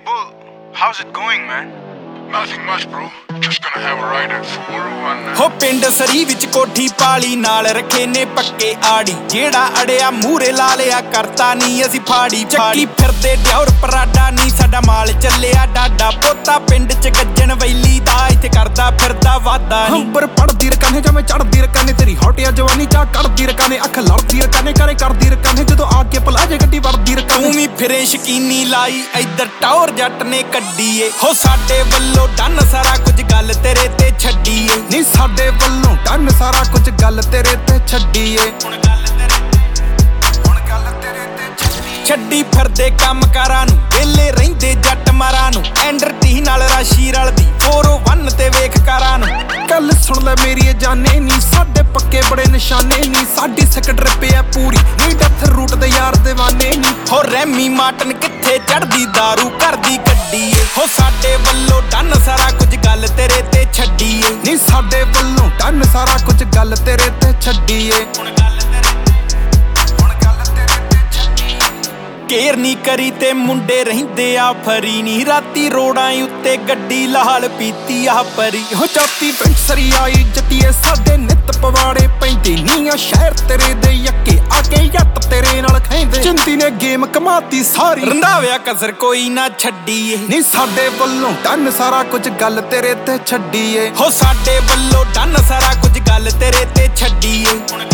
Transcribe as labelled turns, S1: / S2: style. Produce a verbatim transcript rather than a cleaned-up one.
S1: Bull, how's it going, man?
S2: Nothing much, bro. Just gonna have a ride at four one.
S3: ਹੋ ਪਿੰਡ ਸਰੀ ਵਿੱਚ ਕੋਠੀ ਪਾਲੀ ਨਾਲ ਰੱਖੇ ਨੇ ਪੱਕੇ ਆੜੀ ਜਿਹੜਾ ਅੜਿਆ ਮੂਰੇ ਲਾ ਲਿਆ ਕਰਤਾ ਨਹੀਂ ਅਸੀਂ ਫਾੜੀ ਚੱਕੀ ਫਿਰਦੇ ਡਿਉਰ ਪਰਾਡਾ ਨਹੀਂ ਸਾਡਾ ਮਾਲ ਚੱਲਿਆ ਡਾਡਾ ਪੋਤਾ ਪਿੰਡ ਚ ਗੱਜਣ ਵੈਲੀ ਦਾ ਇੱਥੇ ਕਰਦਾ ਫਿਰਦਾ ਵਾਦਾ ਨਹੀਂ
S4: ਹੰਬਰ ਪੜਦੀ ਰਕਾਨੇ ਜਿਵੇਂ ਚੜਦੀ ਰਕਾਨੇ ਤੇਰੀ ਹੌਟਿਆ ਜਵਾਨੀ ਚਾ ਕੱਢਦੀ ਰਕਾਨੇ ਅੱਖ ਲੜਦੀ ਰਕਾਨੇ ਕਰੇ ਕਰਦੀ ਰਕਾਨੇ ਜਦੋਂ ਆ ਕੇ ਪਲਾਜੇ ਗੱਡੀ ਵਰਦੀ ਰਕਾਨੇ
S3: ਤੂੰ ਵੀ ਫਿਰੇ ਸ਼ਕੀਨੀ ਲਾਈ ਇੱਧਰ ਟੌਰ ਜੱਟ ਨੇ ਕੱਢੀ ਏ ਹੋ ਸਾਡੇ ਵੱਲੋਂ ਡਨ ਸਾਰਾ ਕੁਝ ਗੱਲ ਤੇਰੇ ਤੇ ਛੱਡੀਏ
S4: ਨਹੀਂ ਸਾਡੇ ਵੱਲੋਂ ਡਨ ਸਾਰਾ ਕੁਝ ਗੱਲ ਤੇਰੇ ਤੇ ਛੱਡੀਏ
S3: ਹੁਣ ਗੱਲ ਤੇਰੇ ਹੁਣ ਗੱਲ ਤੇਰੇ ਤੇ ਛੱਡੀ ਛੱਡੀ ਫਿਰਦੇ ਕੰਮਕਾਰਾਂ ਨੂੰ ਵੇਲੇ ਰਹਿੰਦੇ ਜੱਟ ਮਾਰਾਂ ਨੂੰ ਐਂਡਰਟੀ ਨਾਲ ਰਾਸ਼ੀ ਰਲਦੀ ਚਾਰ ਸੌ ਇੱਕ ਤੇ ਵੇਖ ਕਾਰਾਂ ਨੂੰ
S4: ਗੱਲ ਸੁਣ ਲੈ ਮੇਰੀ ਜਾਨੇ ਨੀ ਸਾਡੇ ਪੱਕੇ ਬੜੇ ਨਿਸ਼ਾਨੇ ਨੀ ਸਾਡੀ ਸਿੱਕ ਡਰਿੱਪ ਆ ਪੂਰੀ ਨੀ ਡੈਥ ਰੂਟ ਦੇ ਯਾਰ دیਵਾਨੇ ਨੀ
S3: ਹੋ ਰੈਮੀ ਮਾਰਟਨ ਕਿੱਥੇ ਚੜਦੀ ਦਾਰੂ ਕਰਦੀ ਕੱਢੀਏ ਹੋ ਸਾਡੇ ਵੱਲੋਂ ਡਨ ਸਾਰਾ ਕੁਝ ਗੱਲ ਤੇਰੇ ਤੇ ਛੱਡੀਏ
S4: ਨੀ ਸਾਡੇ ਵੱਲੋਂ ਡਨ ਸਾਰਾ ਕੁਝ ਗੱਲ ਤੇਰੇ ਤੇ ਛੱਡੀਏ
S3: ਹੁਣ ਗੱਲ ਤੇਰੇ ਹੁਣ ਗੱਲ ਤੇਰੇ ਤੇ ਛੱਡੀਏ ਕੇਰ ਨੀ ਕਰੀ ਤੇ ਮੁੰਡੇ ਰਹਿੰਦੇ ਆ ਫਰੀ ਨੀ ਰਾਤੀ ਰੋੜਾਂ ਉੱਤੇ ਗੱਡੀ ਲਾਲ ਪੀਤੀ ਆ ਪਰੀ
S4: ਹੋ ਚਾਤੀ ਪਿੰਡ ਸਰੀ ਆਈ ਜੱਟੀਏ ਸਾਡੇ ਨਿੱਤ ਪਵਾੜੇ ਪੈਂਦੇ ਨੀ ਆ ਸ਼ਹਿਰ ਤੇਰੇ ਦੇ ਯੱਕੇ ਆ ਕੇ ਜੱਟ ਤੇਰੇ ਨਾਲ ਖੈਂਦੇ ਚਿੰਤੀ ਨੇ ਗੇਮ ਕਮਾਤੀ ਸਾਰੀ
S3: ਰੰਧਾਵਿਆ ਕਸਰ ਕੋਈ ਨਾ ਛੱਡੀਏ
S4: ਨੀ ਸਾਡੇ ਵੱਲੋਂ ਡਨ ਸਾਰਾ ਕੁਝ ਗੱਲ ਤੇਰੇ ਤੇ ਛੱਡੀਏ
S3: ਹੋ ਸਾਡੇ ਵੱਲੋਂ ਡਨ ਸਾਰਾ ਕੁਝ ਗੱਲ ਤੇਰੇ ਤੇ ਛੱਡੀਏ